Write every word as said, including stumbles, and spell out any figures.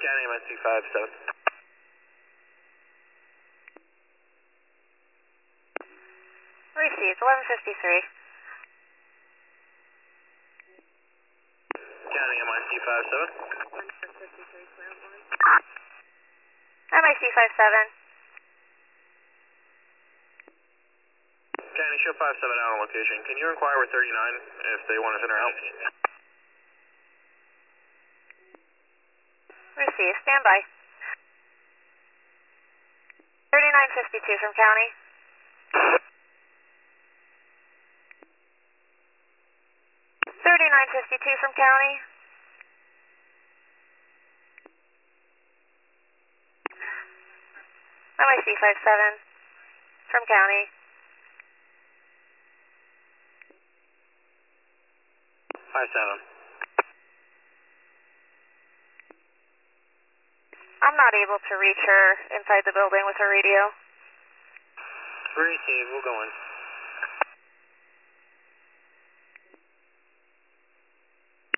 County M I C five seven. Received, eleven fifty-three. County M I C five seven. M I C five seven. County, show five seven out on location. Can you inquire with thirty-nine if they want to send her out? Received, stand by. thirty-nine fifty-two from County. thirty-nine fifty-two from County. M I C five seven from County. five seven. I'm not able to reach her inside the building with her radio. Receive, we'll go in.